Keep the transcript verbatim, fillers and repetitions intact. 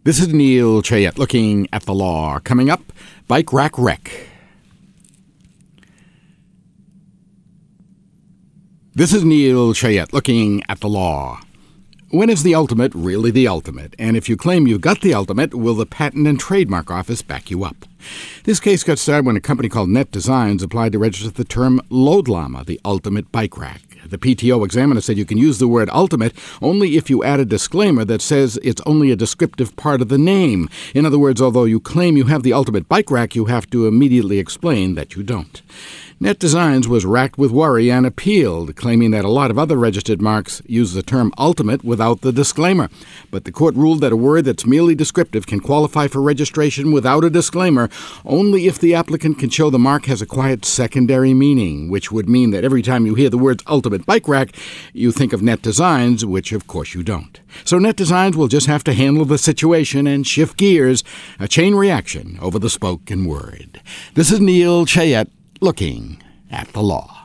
This is Neil Chayette looking at the law. Coming up, Bike Rack Wreck. This is Neil Chayette looking at the law. When is the ultimate really the ultimate? And if you claim you've got the ultimate, will the Patent and Trademark Office back you up? This case got started when a company called Net Designs applied to register the term Load Llama, the ultimate bike rack. The P T O examiner said you can use the word ultimate only if you add a disclaimer that says it's only a descriptive part of the name. In other words, although you claim you have the ultimate bike rack, you have to immediately explain that you don't. Net Designs was racked with worry and appealed, claiming that a lot of other registered marks use the term ultimate without the disclaimer. But the court ruled that a word that's merely descriptive can qualify for registration without a disclaimer only if the applicant can show the mark has acquired secondary meaning, which would mean that every time you hear the words ultimate bike rack, you think of Net Designs, which of course you don't. So Net Designs will just have to handle the situation and shift gears, a chain reaction over the spoken word. This is Neil Chayette looking at the law.